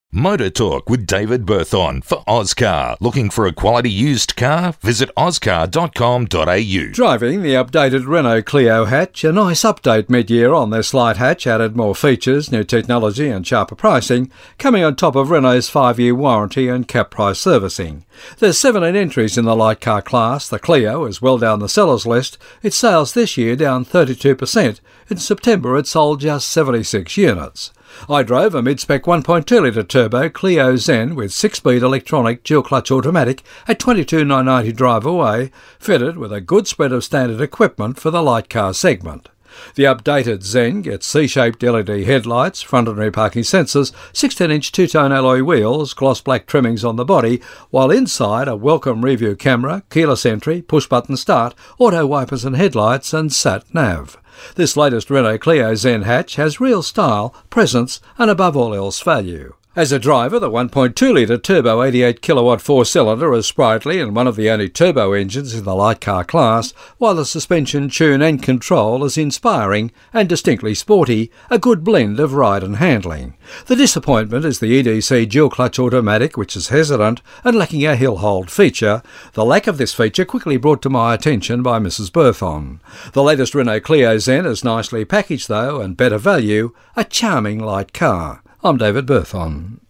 Motor Talk with David Berthon for Ozcar. Looking for a quality used car? Visit ozcar.com.au. Driving the updated Renault Clio hatch, a nice update mid-year on this light hatch, added more features, new technology and sharper pricing, coming on top of Renault's 5-year warranty and cap price servicing. There's 17 entries in the light car class. The Clio is well down the sellers list. Its sales this year down 32%. In September it sold just 76 units. I drove a mid-spec 1.2-litre turbo Clio Zen with 6-speed electronic dual-clutch automatic at 22,990 drive away, fitted with a good spread of standard equipment for the light car segment. The updated Zen gets C-shaped LED headlights, front and rear parking sensors, 16-inch two-tone alloy wheels, gloss black trimmings on the body, while inside a welcome review camera, keyless entry, push-button start, auto wipers and headlights and sat-nav. This latest Renault Clio Zen hatch has real style, presence and above all else value. As a driver, the 1.2-litre turbo 88-kilowatt four-cylinder is sprightly and one of the only turbo engines in the light car class, while the suspension tune and control is inspiring and distinctly sporty, a good blend of ride and handling. The disappointment is the EDC dual-clutch automatic, which is hesitant and lacking a hill hold feature, the lack of this feature quickly brought to my attention by Mrs. Berthon. The latest Renault Clio Zen is nicely packaged though and better value, a charming light car. I'm David Berthon.